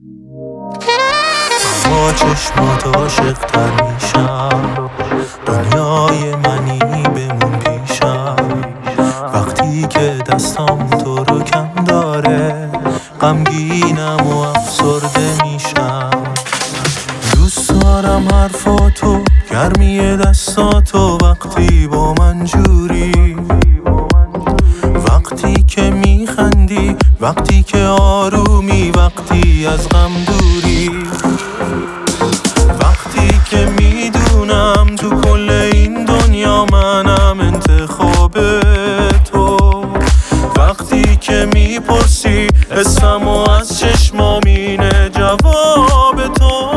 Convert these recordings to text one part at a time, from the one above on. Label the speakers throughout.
Speaker 1: با چشمات عاشق‌تر میشم، دنیای منی بمون پیشم. وقتی که دستام تو رو کم داره، غمگینم و افسرده میشم. دوست دارم حرفاتو، گرمی دستاتو، وقتی با من جوری، وقتی که میخندی، وقتی که آرومی، وقتی از غم دوری، وقتی که میدونم تو کل این دنیا منم انتخاب تو، وقتی که میپرسی اسمم و از چشمام اینه جواب تو.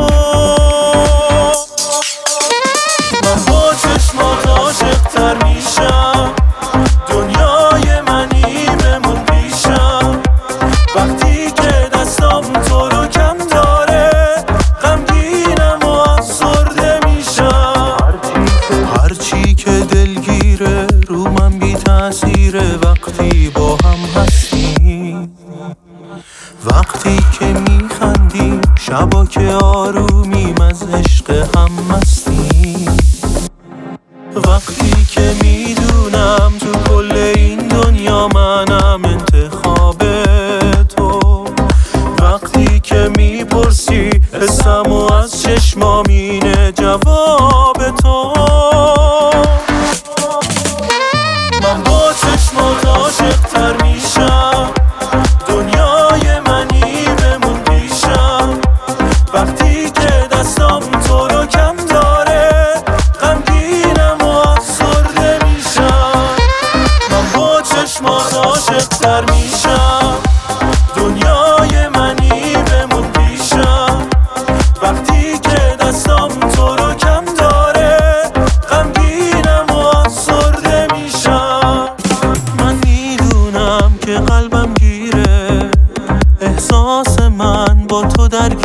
Speaker 1: من با چشمات عاشق‌تر میشم، دنیای منی بمون پیشم. وقتی که دستام تو رو کم داره، غمگینم و افسرده میشم. هرچی که دلگیره رو من بی تأثیره، وقتی با هم هستیم، وقتی که میخندیم، شبا که آرومیم، از عشق هم مستیم. وقتی که میدونم تو کل این دنیا منم انتخاب تو، وقتی که میپرسی اسمم و از چشمام اینه جواب تو. من با چشمات عاشق‌تر میشم، دنیای منی بمون پیشم. وقتی که دستام تو رو کم داره، غمگینم و افسرده میشم. من با چشمات عاشق‌تر میشم، دنیای منی بمون پیشم. وقتی که دستام تو رو کم داره، غمگینم و افسرده میشم. من میدونم که قلبم گیره، احساس من با تو درگیره.